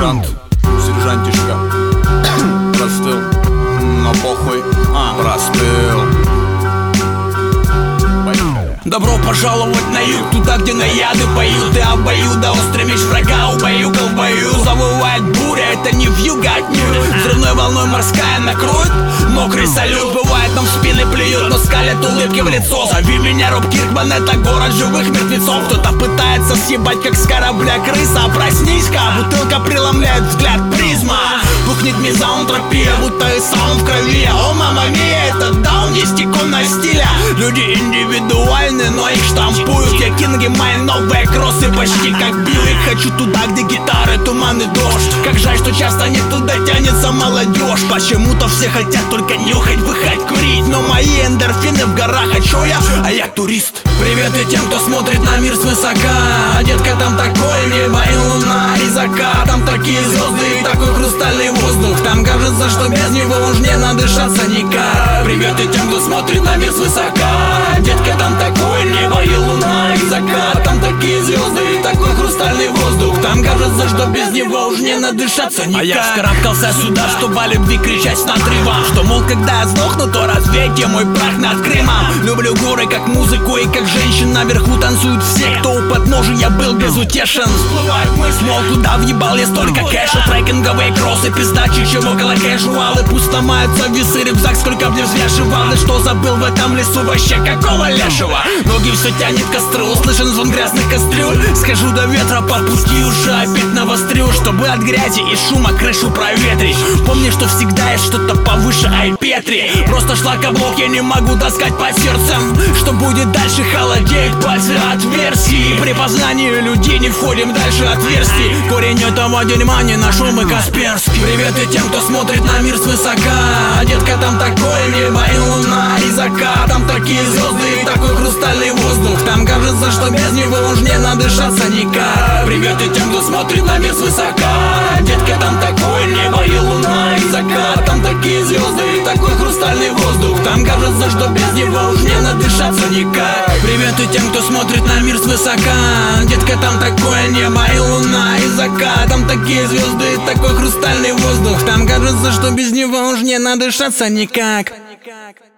Сержантишка. Простыл, но похуй, простыл. Добро пожаловать на юг, туда, где наяды поют и обоюда острый меч врага убаюкал в бою. Завывает буря, это не вьюга отнюдь. Взрывной волной морская накроет мокрый салют. Бывает, нам в спины плюют, но скалят улыбки в лицо. Зови меня Роб Киркман, это город живых мертвецов. Кто-то пытается съебать, как с корабля крыса. Проснись-ка, бутылка преломляет взгляд призма. Пухнет мизантропия, будто и сам в крови. О, мама мия, это даун, есть икона стиля. Люди индивидуальны, но их штампуют. Я Кинги Майн, новые кроссы почти как Бьюик. Хочу туда, где гитары, туман и дождь. Как жаль, что часто не туда тянется молодежь. Почему-то все хотят только нюхать, выхать, курить. Но мои эндорфины в горах, а чё я? А я турист. Привет и тем, кто смотрит на мир свысока. Детка, там такое небо и луна и закат. Там такие звезды и такой хрустальный воздух. Там кажется, что без него уж не надышаться никак. Привет и тем, кто смотрит на мир свысока. Детка, там такое небо и луна и закат. Там такие звезды и такой хрустальный воздух. Там кажется, что без него уж не надышаться никак. А я вскарабкался сюда, чтобы о любви кричать с надрывом. Что, мол, когда я сдохну, то развейте мой прах над Крымом. Люблю горы как музыку и как женщин. Наверху танцуют все, кто у подножия был безутешен. Всплывает мысль, мол, куда въебал я столько кэша. Трекинговые кроссы, пиздачи, чем около кэжуалы. Пусть ломаются весы, рюкзак, сколько мне взвешивал. И что забыл в этом лесу вообще, какого лешего? Ноги все тянет к костру, услышан звон грязных кастрюль. Скажу до ветра, подпусти уже опять навострю. Чтобы от грязи и шума крышу проветрить. Помни, что всегда есть что-то повыше Айпетри. Просто шлакоблок я не могу таскать по сердцам. Что будет дальше, холодеют пальцы от версии. При познании людей не входим дальше отверстий. Корень этого дерьма не наш ум и Касперский. Привет и тем, кто смотрит на мир свысока. Детка, там такое небо и луна и закат. Там такие звезды и такой хрустальный воздух. Там кажется, что без него уж не надышаться никак. Привет и тем, кто смотрит на мир свысока. Детка, там такое небо и луна и закат. Там такие звезды и такой хрустальный воздух. Там кажется, что без него уж не надышаться никак. Привет и тем, кто смотрит на мир свысока. Детка, там такое небо и луна и закат. Там такие звезды и такой хрустальный воздух. Там кажется, что без него уж не надышаться никак.